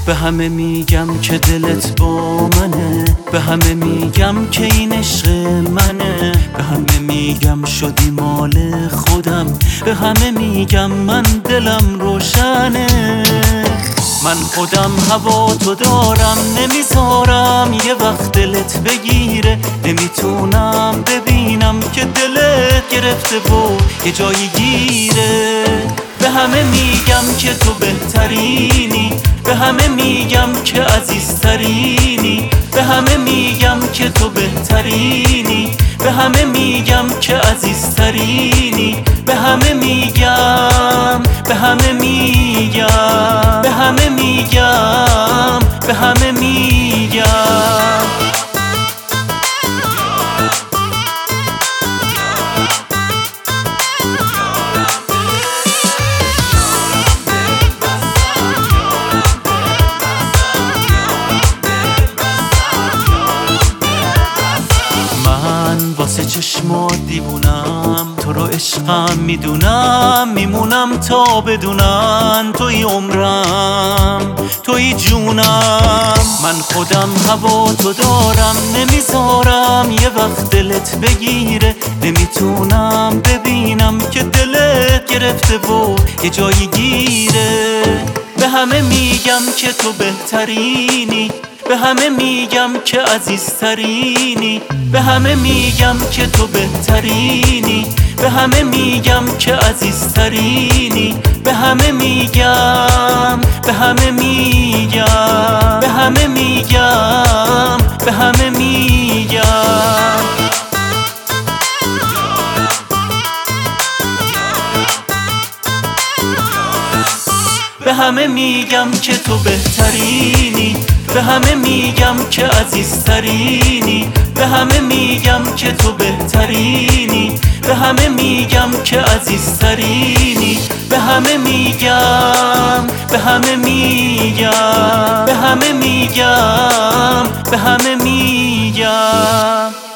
به همه میگم که دلت با منه، به همه میگم که این عشق منه، به همه میگم شدی مال خودم، به همه میگم من دلم روشنه. من خودم هوا تو دارم، نمیذارم یه وقت دلت بگیره، نمیتونم ببینم که دلت گرفته و یه جایی گیره. به همه میگم که تو بهترینی، به همه میگم که عزیزترینی، به همه میگم که تو بهترینی، به همه میگم که عزیزترینی، به همه میگم، به همه میگم، به همه میگم، به همه میگم. واسه چشمات دیوونم، تو رو عشقم میدونم، میمونم تا بدونم توی عمرم، توی جونم. من خودم هوا تو دارم، نمیذارم یه وقت دلت بگیره، نمیتونم ببینم که دلت گرفته و یه جایی گیره. به همه میگم که تو بهترینی، به همه میگم که عزیزترینی، به همه میگم که تو بهترینی، به همه میگم که عزیزترینی، به همه میگم، به همه میگم، به همه میگم، به همه میگم. به همه میگم که تو بهترینی، به همه میگم که عزیزترینی، به همه میگم که تو بهترینی، به همه میگم که عزیزترینی، به همه میگم، به همه میگم، به همه میگم، به همه میگم.